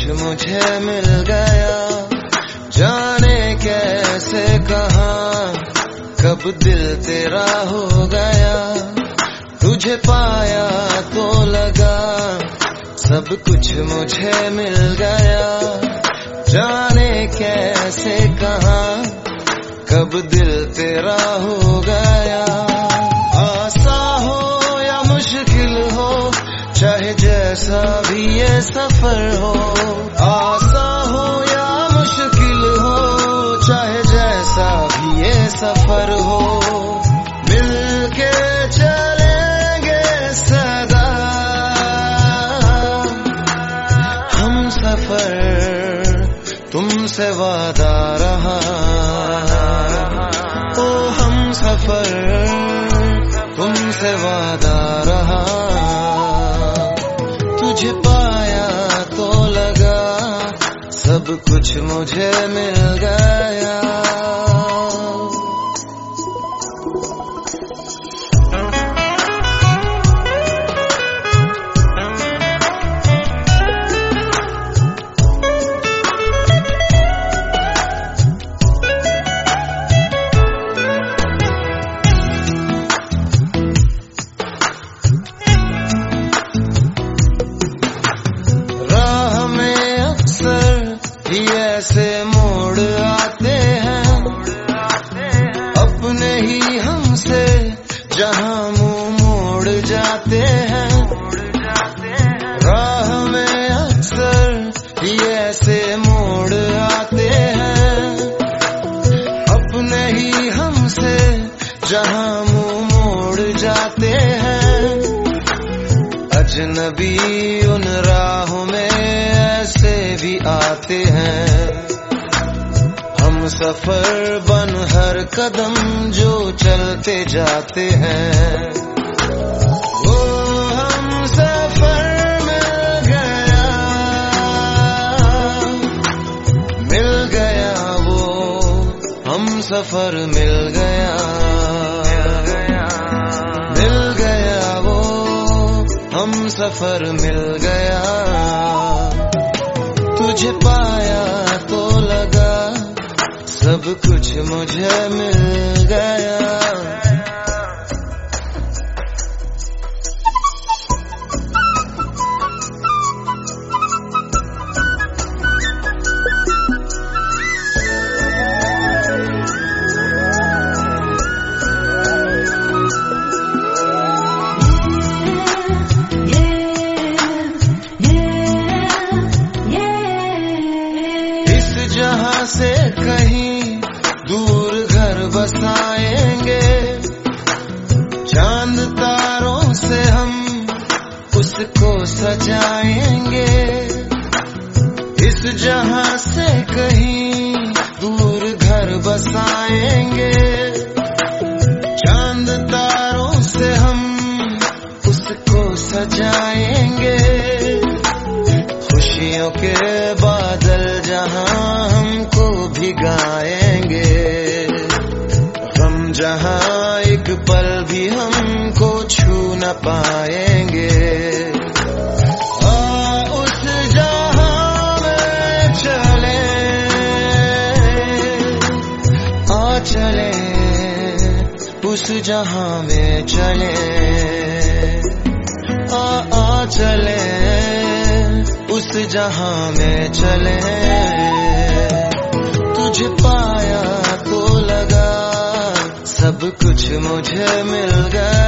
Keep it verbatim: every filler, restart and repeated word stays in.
मुझे मिल गया, जाने कैसे कहाँ कब दिल तेरा हो गया। तुझे पाया तो लगा सब कुछ मुझे मिल गया, जाने कैसे कहाँ कब दिल तेरा हो गया। आसा हो या मुश्किल हो, चाहे जैसा भी ये सफर हो, आसा हो या मुश्किल हो, चाहे जैसा भी ये सफर हो, मिलके चलेंगे सदा हम सफर, तुमसे वादा रहा। ओ हम सफर, तुमसे वादा रहा। तुझे पाया तो लगा सब कुछ मुझे मिल गया। ऐसे मोड़ आते हैं अपने ही हमसे, जहां मुंह मोड़ जाते हैं। राह में अक्सर ही ऐसे मोड़ आते हैं अपने ही हमसे, जहां मुंह मोड़ जाते हैं। अजनबी उन राहों में ऐसे भी आते हैं, हम सफर बन हर कदम जो चलते जाते हैं। वो हम सफर मिल गया, मिल गया वो हम सफर मिल गया, मिल गया वो हम सफर मिल गया। तुझे पाया तो लगा सब कुछ मुझे मिल गया। जहां से कहीं दूर घर बसाएंगे, चांद तारों से हम उसको सजाएंगे। इस जहां से कहीं दूर घर बसाएंगे, चांद तारों से हम उसको सजाएंगे। खुशियों के बादल जहां हमको भिगाएंगे, गम जहां एक पल भी हमको छू न पाएंगे। आ उस जहां में चले, आ चले उस जहां में चले, आ आ चले उस जहां में चले। तुझे पाया तो लगा सब कुछ मुझे मिल गया।